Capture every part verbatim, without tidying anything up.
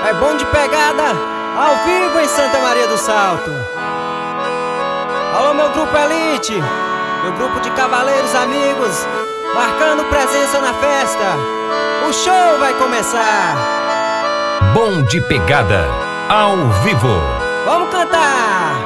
É bom de pegada, ao vivo em Santa Maria do Salto. Alô, meu grupo Elite, meu grupo de cavaleiros amigos, marcando presença na festa. O show vai começar. Bom de pegada, ao vivo. Vamos cantar.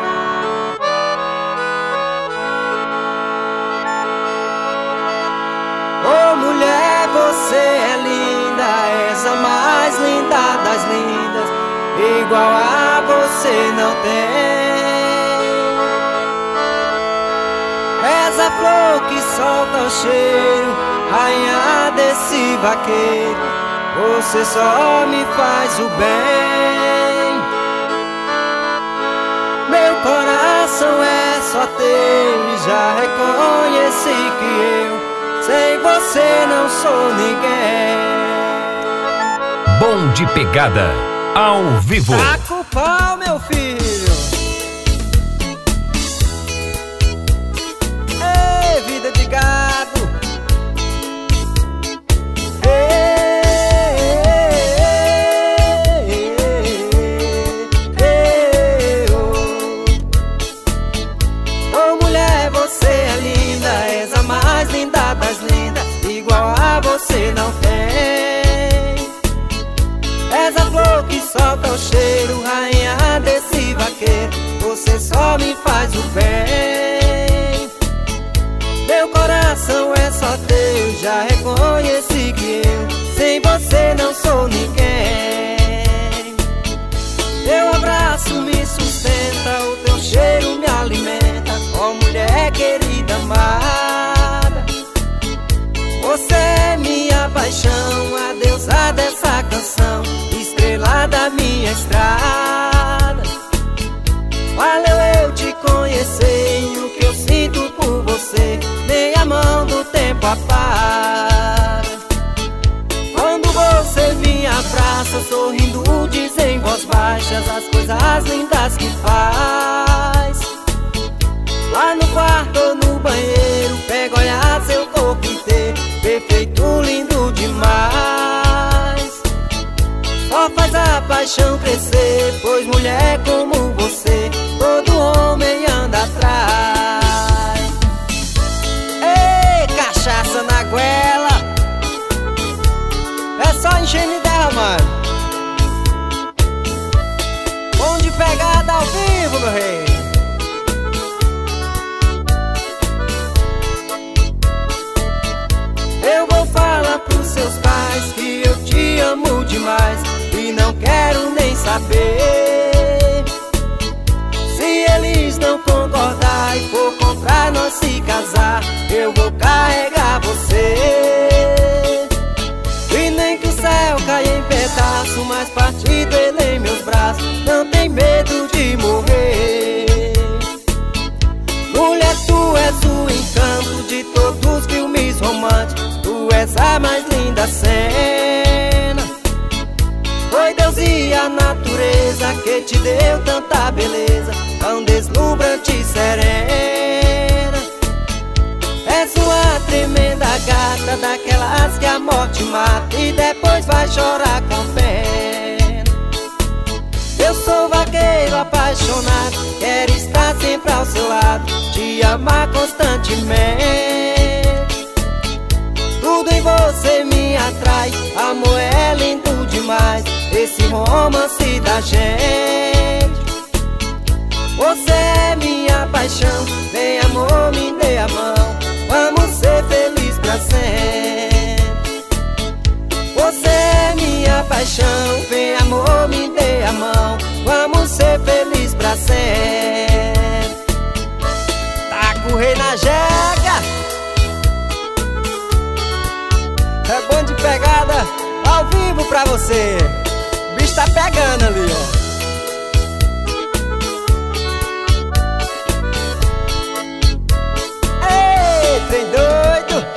Ô mulher, você é linda, és a mais linda das lindas. Igual a você não tem. És a flor que solta o cheiro, rainha desse vaqueiro. Você só me faz o bem. Meu coração é só teu e já reconheci que eu sem você não sou ninguém. Bom de pegada, ao vivo. Taca o pau, meu filho. Ei, vida de gado. Você não tem. És a flor que solta o cheiro, rainha desse vaqueiro. Você só me faz o bem. Meu coração é só teu, já reconheci que eu sem você não sou ninguém. Teu abraço me sustenta, o teu cheiro me alimenta. Ó mulher querida, amada, você é minha paixão, a deusa dessa canção, estrela da minha estrada. Valeu eu te conhecer e o que eu sinto por você, nem a mão do tempo apaga. Quando você me abraça, sorrindo, diz em voz baixa as coisas lindas que faz. Lá no quarto ou no banheiro, pega olhar seu corpo inteiro, perfeito, lindo demais. Só faz a paixão crescer, pois mulher como você, todo homem anda atrás. Ei, cachaça na goela, é só enchendo dela, mano. Bom de pegada ao vivo, meu rei. Eu vou falar pros seus pais que eu te amo demais e não quero nem saber. Se eles não concordar e for contra nós se casar, eu vou carregar você. E nem que o céu caia em pedaço, mas partido ele em meus braços, não tem medo de morrer. Mulher, tu és o encanto de todos os filmes românticos, tu és a mais linda cena. Foi Deus e a natureza que te deu tanta beleza, tão deslumbrante e serena. És uma tremenda gata, daquelas que a morte mata e depois vai chorar com pena. Eu sou vaqueiro apaixonado, quero estar sempre ao seu lado, te amar constantemente. Tudo em você me atrai, amor é lindo demais, esse romance da gente. Você é minha paixão, vem amor, me dê a mão, vamos ser felizes pra sempre. Você é minha paixão, vem amor, me dê a mão, vamos ser felizes pra sempre. Taca o rei na jega. É bom de pegada, ao vivo pra você. O bicho tá pegando ali, ó.